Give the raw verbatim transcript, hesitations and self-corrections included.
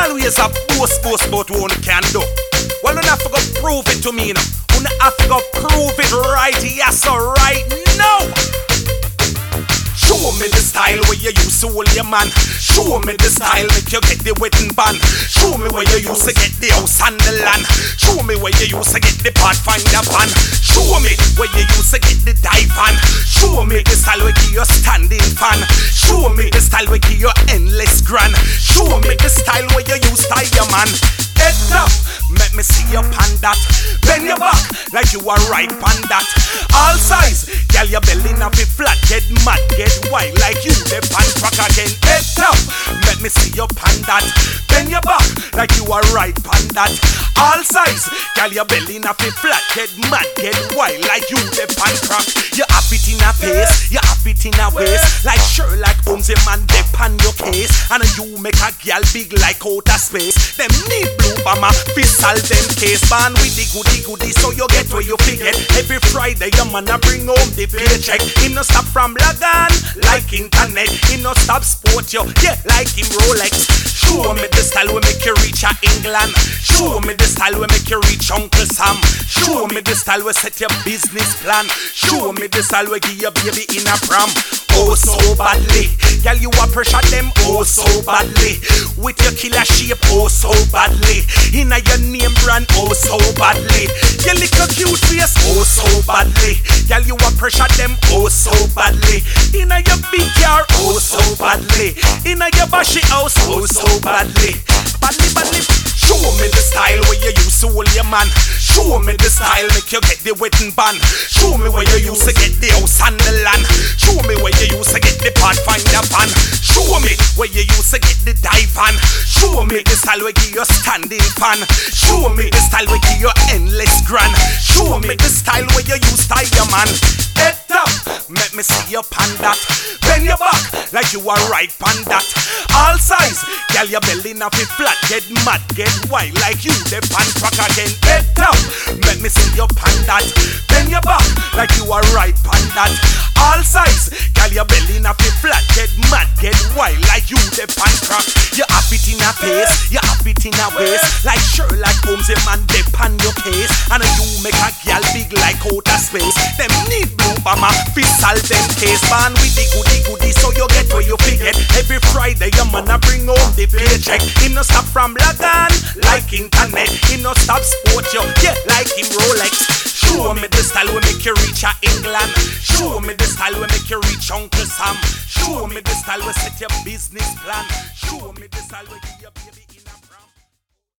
always a boast, boast about what you can do. Well, you have to go prove it to me, you know. You have to go prove it right, yes, or right now. Show me the style where you use to hold your man. Show me the style make you get the wedding band. Show me where you used to get the house and the land. Show me where you used to get the Pathfinder pan. Show me where you used to get the dive pan. Show me the style where you standing fan. Show me the style where you endless grand. Show me the style where you use tie your man. Head up, make me see your pan that. Bend your back like you are right pan that. All size, girl your belly not be flat. Get mad, get white like you the pan crack again. Head up, make me see your pan that. Bend your back like you are right pan that. All size, girl your belly not be flat. Get mad, get white like you the pan crack. You have it in a face, you have it in a waist. Like Sherlock Holmes, a man they pan your case. And you make a girl big like outer space. Them need blue bomber, fist solve them case. Ban with the goody goody so you get where you forget. Every Friday your man a bring home the paycheck. He no stop from Lagan like internet. He no stop sport you, yeah, like him Rolex. Show me the style we make you reach a England. Show me the style we make you reach Uncle Sam. Show me the style we set your business plan. Show me the style we give your baby in a pram. Oh so badly, girl you a pressure them oh so badly. With your killer shape oh so badly. Inna your name brand oh so badly. Your little cute face oh so badly. Girl you a pressure them oh so badly. Inna your big car oh so badly. Inna your bashy house oh so badly. Badly badly. Show me the style where you used to hold your man. Show me the style make you get the wedding band. Show me where you used to get the house and the land. Show me where you used to get the Pathfinder pan. Show me where you used to get the dive pan. Show me the style where give you standing fan. Show me the style where give you endless grand. Show me the style where you use tie your man. Head up, make me see your pan that. Bend your back like you are right pan that. All size, girl your belly not be flat. Get mad, get white like you the pan crack again. Head up, make me see your pan that. Bend your back like you are right pan that. All size, girl your belly not be flat. Get mad, get white like you the pan crack. You have it in a face, you have it in a waist. Like Sherlock Holmes, a man they pan your case. And you make a girl big like outer space. Them need blue bomber, fist solve them case. Ban with the goody goody so you get where you forget. Every Friday your man a bring home the paycheck. He no stop from Lagan like internet. He no stop sport you, yeah, like him Rolex. Show me the style we make you reach a England. Show me the style we make you reach Uncle Sam. Show me the style we set your business plan. Show me the style we give your baby in a pram.